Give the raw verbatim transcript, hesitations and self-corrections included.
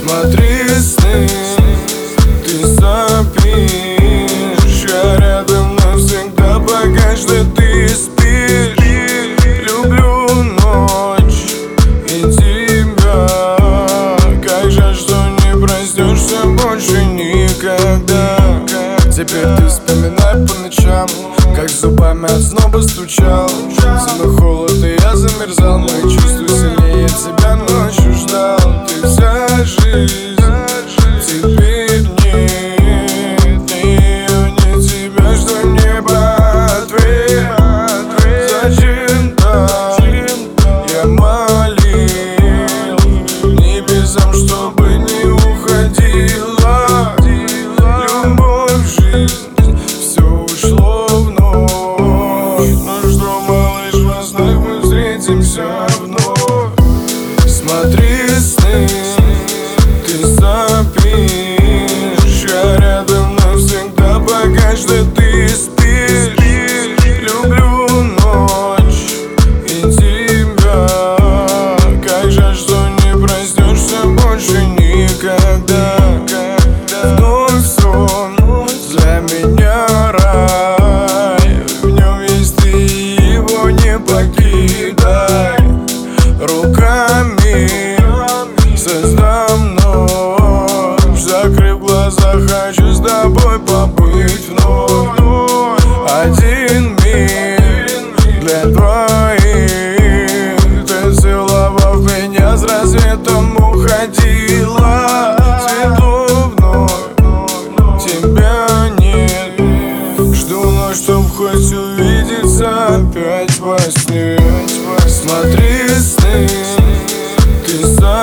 Смотри сны, ты сопишь, я рядом навсегда, пока что ты спишь. Люблю ночь и тебя, как жаль, что не проснешься больше никогда. Теперь ты вспоминай по ночам, как зубами от сноба стучал. Зимой холод и я замерзал, мои чувства сильнее тебя ночью ждал. Ты вся жизнь, теперь нет ни ее, ни тебя, что небо ответ. Зачем так я молил небесам, чтобы не уходила любовь в жизнь, все ушло в ночь. Ну что, малыш, во снах мы встретимся вновь. Смотри сны, ты сопишь, я рядом навсегда, пока что ты спишь. Люблю ночь и тебя, как жаль, что не проснешься больше никогда. Вновь сон для меня рай, в нем есть ты, его не покидай. Руками создам ночь, закрыв глаза, хочу с тобой побыть вновь. Один миг для двоих, ты целовав меня, с рассветом уходила. Светло вновь, тебя нет, жду ночь, чтоб хоть увидеться опять во сне. Смотри сны, ты сам